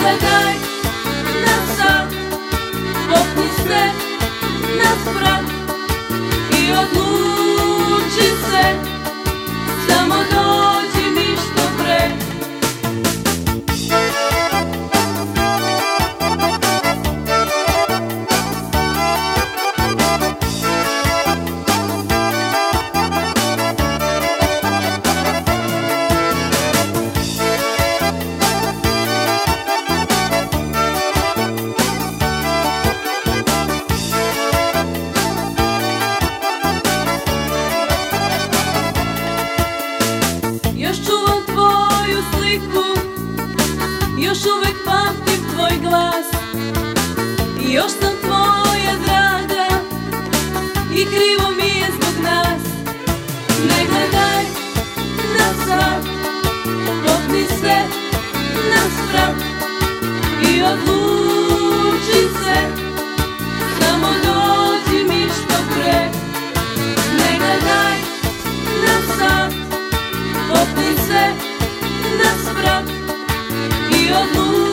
gledaj na sad, popni se na sprat i odluči se, samo dođi mi što pre. Još čuvam tvoju sliku, još uvek pamtim tvoj glas, još sam tvoja draga i krivo mi je zbog nas. Ne gledaj na sad, popni se na sprat i odluči se, samo dođi mi što pre. Ne gledaj na sad, popni se na sprat i odluči